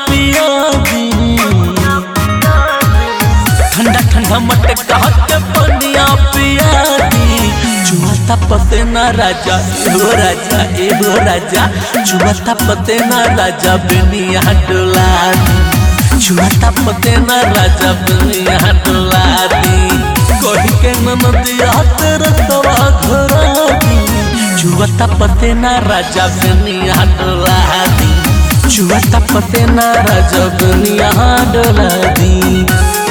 पिया दी, ठंडा ठंडा मटका के पनिया पिया दी। चुहता पते ना राजा एहो राजा एहो राजा, चुहता पते ना राजा बेनिया डोला दी। चुहता पते ना राजा बेनिया डोला दी। कही के ननदिया तेरे तवा घरा दी। चुहता पते ना राजा बेनिया डोला दी। चुहता पते ना राजा बेनिया डोला दी।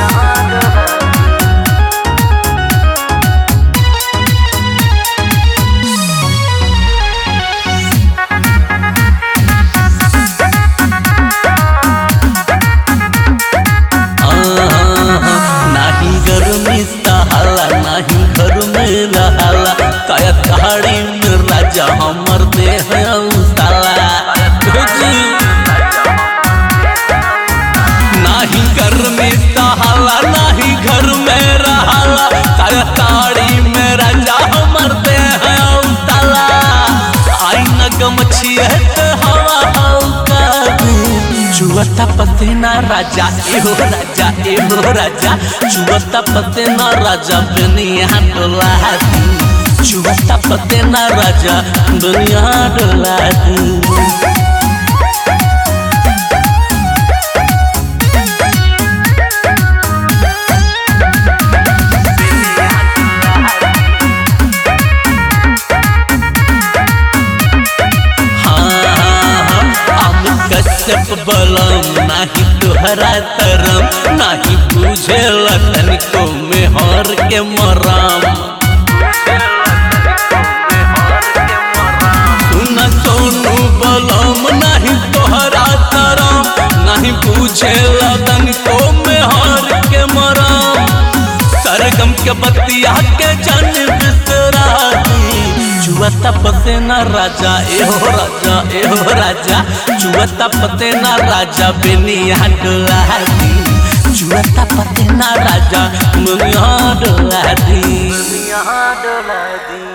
नाही गर्मी सहाला नाही घर में रहाला, काया कहाड़ी में राजा हमर देह साला। नाही गर्मी सहाला नाही घर में रहाला, काया कहाड़ी में राजा हमर देह साला। आई न गमछिए हवा हौका चुहता पते ना राजा एहो राजा एहो राजा, चुहता पते ना राजा बेनिया डोला दी। चुहता पते ना राजा बेनिया डोला दी। बलम नाही तुहरा तरम, नाही बुझे तनिको मेहर के मराम। सुन सोनू बलम नाही तुहरा तरम, नाही बुझे तनिको मेहर के मराम। सरगम के बतिया के जन बिसरा दी। चुहता पते ना राजा एहो राजा एहो राजा, चुहता पते ना राजा बेनिया डोला दी। चुहता पते ना राजा बेनिया डोला दी।